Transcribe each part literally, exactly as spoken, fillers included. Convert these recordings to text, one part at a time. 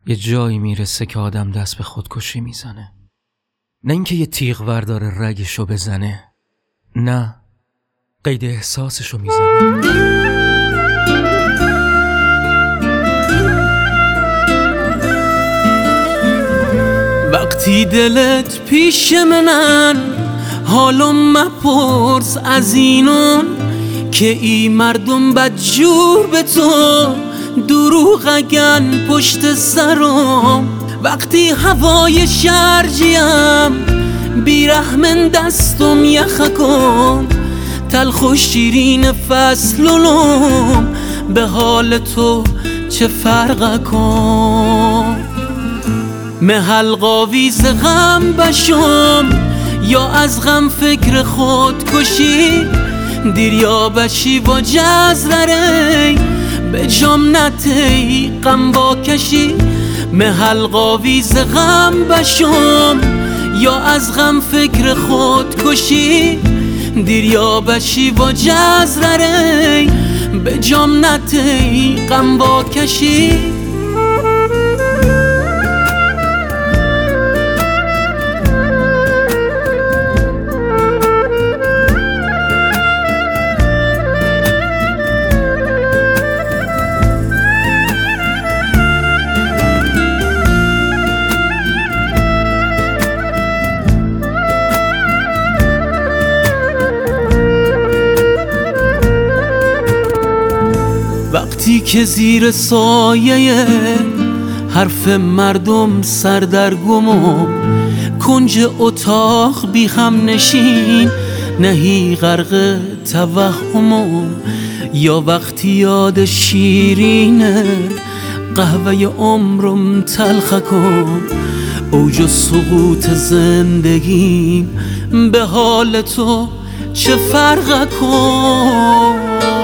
یه جایی میرسه که آدم دست به خودکشی میزنه، نه اینکه یه تیغ ورداره رگشو بزنه، نه قید احساسشو میزنه. وقتی دلت پیش منن حالو مپرس از اینون که ای مردم بدجور به تو دروغ اگن پشت سرم. وقتی هوای شرجیم بیرحمن دستم یخ کن، تلخ و شیرین فصلولم به حال تو چه فرق کن. محل قاویز غم بشم یا از غم فکر خود کشی، دیر یا بشی با جزره به جام نتی غم با کشی. محل قاویز غم بشم یا از غم فکر خود کشی، دیر یا بشی با جزره به جام نتی غم با کشی. وقتی که زیر سایه حرف مردم سردرگمم، کنج اتاق بی هم نشین نهی غرق توهمم. یا وقتی یاد شیرینه قهوه عمرم تلخ کن، اوج سقوط زندگیم به حال تو چه فرق کن.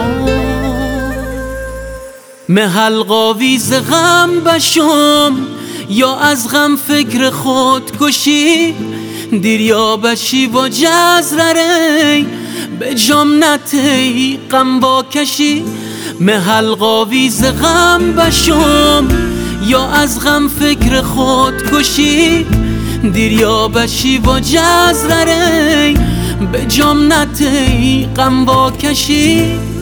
محل قاویز غم بشم یا از غم فکر خود کشی، دیر یا بشی با جزره به جام نتی غم با کشی. محل قاویز غم بشم یا از غم فکر خود کشی، دیر یا بشی با جزره به جام نتی غم با کشی.